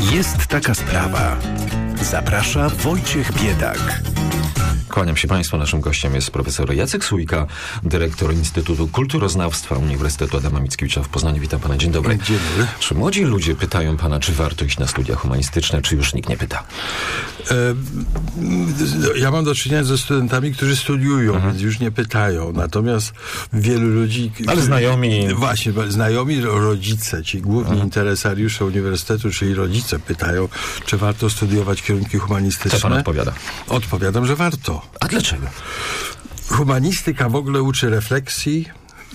Jest taka sprawa. Zaprasza Wojciech Biedak. Kłaniam się Państwu. Naszym gościem jest profesor Jacek Sójka, dyrektor Instytutu Kulturoznawstwa Uniwersytetu Adama Mickiewicza w Poznaniu. Witam Pana. Dzień dobry. Dzień dobry. Czy młodzi ludzie pytają Pana, czy warto iść na studia humanistyczne, czy już nikt nie pyta? Ja mam do czynienia ze studentami, którzy studiują, więc już nie pytają. Natomiast wielu ludzi... Ale znajomi... Właśnie, znajomi, rodzice, ci główni interesariusze uniwersytetu, czyli rodzice pytają, czy warto studiować kierunki humanistyczne. Co Pan odpowiada? Odpowiadam, że warto. A dlaczego? Humanistyka w ogóle uczy refleksji,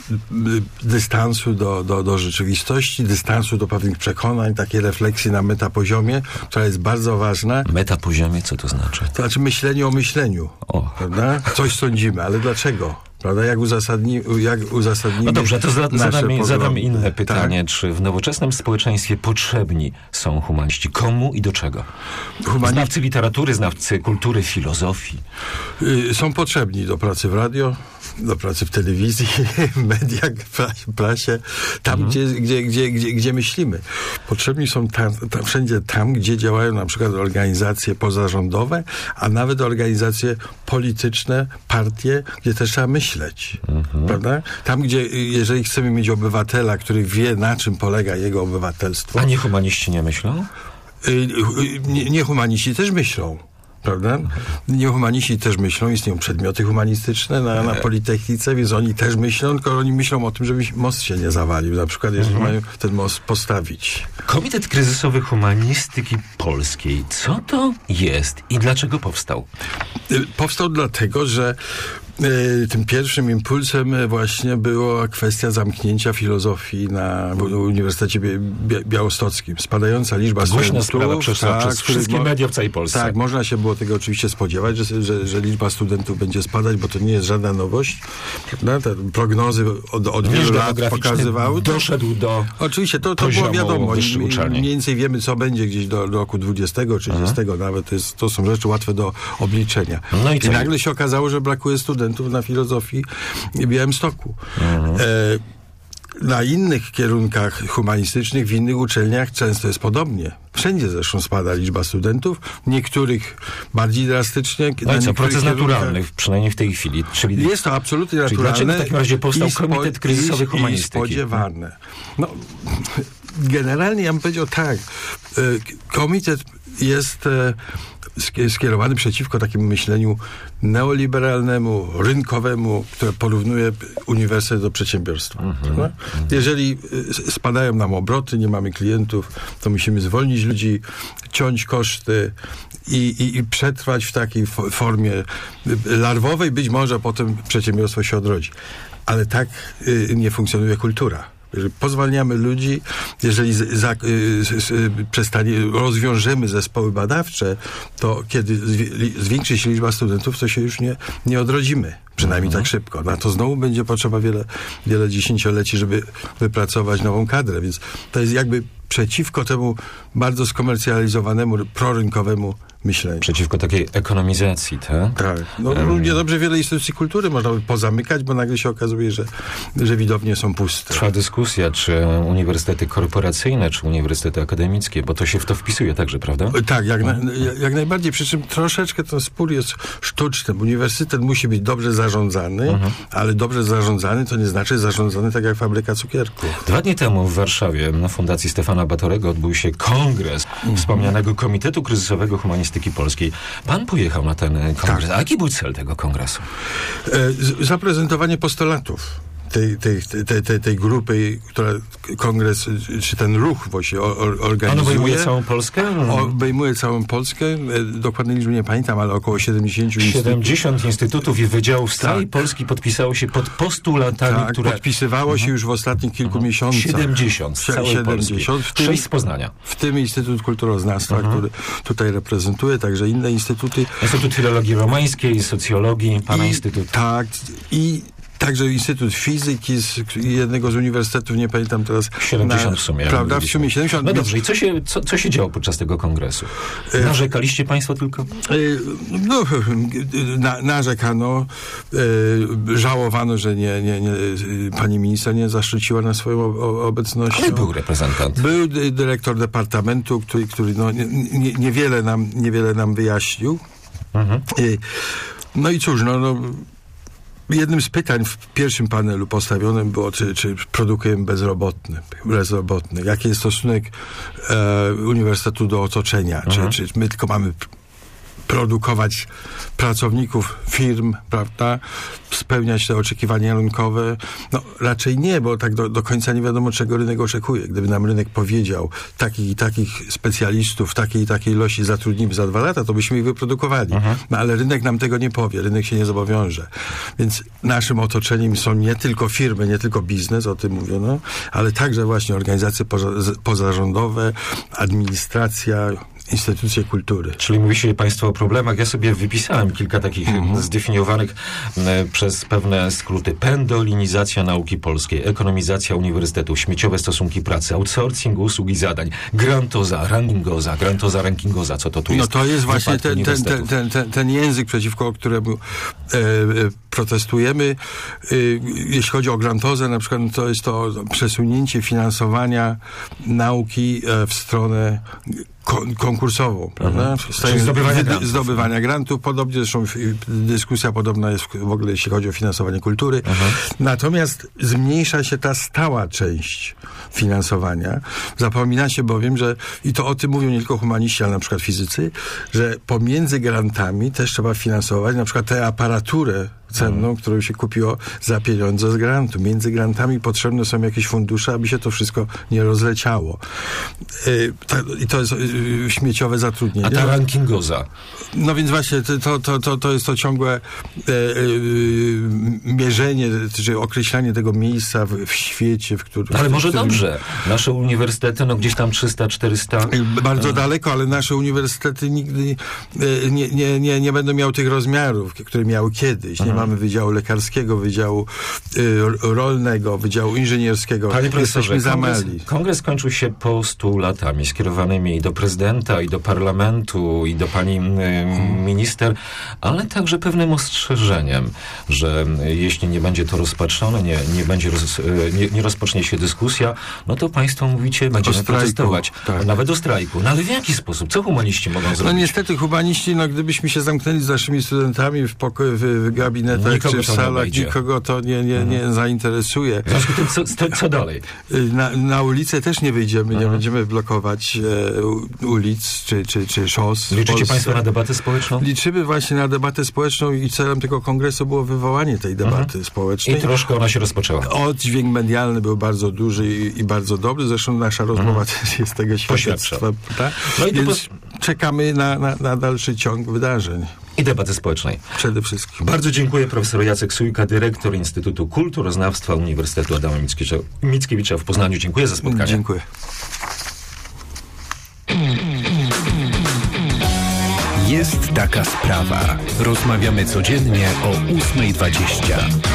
dystansu do rzeczywistości, dystansu do pewnych przekonań, takiej refleksji na metapoziomie, która jest bardzo ważna. Metapoziomie, co to znaczy? To znaczy myślenie o myśleniu. Prawda? Coś sądzimy, ale dlaczego? Prawda? Jak uzasadnimy No dobrze, to zadam inne pytanie. Tak? Czy w nowoczesnym społeczeństwie potrzebni są humaniści? Komu i do czego? Znawcy literatury, znawcy kultury, filozofii. Są potrzebni do pracy w radio, do pracy w telewizji, mediach, prasie, tam, gdzie myślimy. Potrzebni są wszędzie tam, gdzie działają na przykład organizacje pozarządowe, a nawet organizacje polityczne, partie, gdzie też trzeba myśleć. Prawda? Tam, gdzie, jeżeli chcemy mieć obywatela, który wie, na czym polega jego obywatelstwo. A nie humaniści nie myślą? Nie humaniści też myślą. Prawda? Niehumaniści też myślą, istnieją przedmioty humanistyczne na Politechnice, więc oni też myślą, tylko oni myślą o tym, żeby most się nie zawalił, na przykład jeżeli mają ten most postawić. Komitet Kryzysowy Humanistyki Polskiej. Co to jest i dlaczego powstał? Powstał dlatego, że tym pierwszym impulsem właśnie była kwestia zamknięcia filozofii na Uniwersytecie Białostockim. Spadająca liczba studentów. Sprawa przeszła przez wszystkie media w całej Polsce. Tak, można się było tego oczywiście spodziewać, że liczba studentów będzie spadać, bo to nie jest żadna nowość. No, te prognozy od wielu lat pokazywały. Doszedł do oczywiście, to było wiadomo. Mniej więcej wiemy, co będzie gdzieś do roku 20, 30 nawet. To są rzeczy łatwe do obliczenia. No i nagle się okazało, że brakuje studentów na filozofii w Białymstoku. Na innych kierunkach humanistycznych, w innych uczelniach często jest podobnie. Wszędzie zresztą spada liczba studentów, niektórych bardziej drastycznie. No i co, proces naturalny, przynajmniej w tej chwili. Czyli jest to absolutnie naturalne. Dlaczego w takim razie powstał Komitet Kryzysowy Humanistyki? Spodziewane. No, generalnie ja bym powiedział tak. Komitet jest skierowany przeciwko takiemu myśleniu neoliberalnemu, rynkowemu, które porównuje uniwersytet do przedsiębiorstwa. Jeżeli spadają nam obroty, nie mamy klientów, to musimy zwolnić ludzi, ciąć koszty i przetrwać w takiej formie larwowej. Być może potem przedsiębiorstwo się odrodzi. Ale tak nie funkcjonuje kultura. Jeżeli pozwalniamy ludzi, jeżeli rozwiążemy zespoły badawcze, to kiedy zwiększy się liczba studentów, to się już nie odrodzimy. Przynajmniej tak szybko. Na to znowu będzie potrzeba wiele dziesięcioleci, żeby wypracować nową kadrę. Więc to jest jakby przeciwko temu bardzo skomercjalizowanemu, prorynkowemu myśleniu. Przeciwko takiej ekonomizacji, tak? Tak. No, równie dobrze wiele instytucji kultury można by pozamykać, bo nagle się okazuje, że widownie są puste. Trwa dyskusja, czy uniwersytety korporacyjne, czy uniwersytety akademickie, bo to się w to wpisuje także, prawda? Tak, jak najbardziej. Przy czym troszeczkę ten spór jest sztuczny. Uniwersytet musi być dobrze zarządzany, ale dobrze zarządzany to nie znaczy zarządzany tak jak fabryka cukierków. 2 dni temu w Warszawie na Fundacji Stefana Batorego odbył się kongres wspomnianego Komitetu Kryzysowego Humanistyki Polskiej. Pan pojechał na ten kongres. Tak. A jaki był cel tego kongresu? Zaprezentowanie postulatów tej grupy, która kongres, czy ten ruch właśnie organizuje. On obejmuje całą Polskę? Obejmuje całą Polskę. Dokładnej liczby nie pamiętam, ale około 70 instytutów i wydziałów z całej Polski podpisało się pod postulatami, które... podpisywało się już w ostatnich kilku miesiącach. 70 z całej Polski. 6 z Poznania. W tym Instytut Kulturoznawstwa, który tutaj reprezentuje, także inne instytuty. Instytut Filologii Romańskiej, Socjologii, Pana Instytut. Tak. I Także Instytut Fizyki z jednego z uniwersytetów, nie pamiętam teraz. 70 w sumie. Prawda? W sumie 70. No dobrze, i co się działo podczas tego kongresu? Narzekaliście państwo tylko? No, narzekano, żałowano, że pani minister nie zaszczyciła nas swoją obecnością. Ale był reprezentant. Był dyrektor departamentu, który niewiele nam wyjaśnił. No i cóż, jednym z pytań w pierwszym panelu postawionym było, czy produkujemy bezrobotnych. Jaki jest stosunek uniwersytetu do otoczenia? Czy my tylko mamy produkować pracowników firm, prawda? Spełniać te oczekiwania rynkowe? No raczej nie, bo tak do końca nie wiadomo, czego rynek oczekuje. Gdyby nam rynek powiedział, takich i takich specjalistów, takiej i takiej ilości zatrudnimy za 2 lata, to byśmy ich wyprodukowali. No ale rynek nam tego nie powie, rynek się nie zobowiąże. Więc naszym otoczeniem są nie tylko firmy, nie tylko biznes, o tym mówiono, ale także właśnie organizacje pozarządowe, administracja, instytucje kultury. Czyli mówicie państwo o problemach. Ja sobie wypisałem kilka takich zdefiniowanych przez pewne skróty. Pendolinizacja nauki polskiej, ekonomizacja uniwersytetów, śmieciowe stosunki pracy, outsourcing usług i zadań, grantoza, rankingoza. Co to tu jest? No to jest właśnie ten język, przeciwko któremu protestujemy. Jeśli chodzi o grantozę, na przykład to jest to przesunięcie finansowania nauki w stronę konkursową, prawda? Czyli zdobywania grantów. Podobnie zresztą dyskusja podobna jest w ogóle, jeśli chodzi o finansowanie kultury. Natomiast zmniejsza się ta stała część finansowania. Zapomina się bowiem, że, i to o tym mówią nie tylko humaniści, ale na przykład fizycy, że pomiędzy grantami też trzeba finansować na przykład tę aparaturę cenną, którą się kupiło za pieniądze z grantu. Między grantami potrzebne są jakieś fundusze, aby się to wszystko nie rozleciało. I to jest śmieciowe zatrudnienie. A ta rankingoza? No więc właśnie to jest to ciągłe mierzenie, czy określanie tego miejsca w świecie, w którym... Ale może dobrze. Nasze uniwersytety, gdzieś tam 300-400... Bardzo daleko, ale nasze uniwersytety nigdy nie będą miały tych rozmiarów, które miały kiedyś. Nie mamy wydziału lekarskiego, wydziału rolnego, wydziału inżynierskiego. Panie profesorze, zamali. Kongres skończył się postulatami skierowanymi i do prezydenta, i do parlamentu, i do pani minister, ale także pewnym ostrzeżeniem, że jeśli nie będzie to rozpatrzone, nie rozpocznie się dyskusja, no to państwo mówicie, będziemy protestować. Tak. Nawet o strajku. No ale w jaki sposób? Co humaniści mogą zrobić? No niestety humaniści, gdybyśmy się zamknęli z naszymi studentami w gabinetach czy w salach, nikogo to nie zainteresuje. W związku z tym, co dalej? Na ulicę też nie wyjdziemy, nie będziemy blokować ulic czy szos. Liczycie państwo na debatę społeczną? Liczymy właśnie na debatę społeczną i celem tego kongresu było wywołanie tej debaty społecznej. I troszkę ona się rozpoczęła. Oddźwięk medialny był bardzo duży i bardzo dobry. Zresztą nasza rozmowa też jest tego świadectwem. Tak? No i więc czekamy na dalszy ciąg wydarzeń. I debaty społecznej. Przede wszystkim. Bardzo dziękuję. Profesor Jacek Sujka, dyrektor Instytutu Kulturoznawstwa Uniwersytetu Adama Mickiewicza w Poznaniu. Dziękuję za spotkanie. Dziękuję. Jest taka sprawa. Rozmawiamy codziennie o 8:20.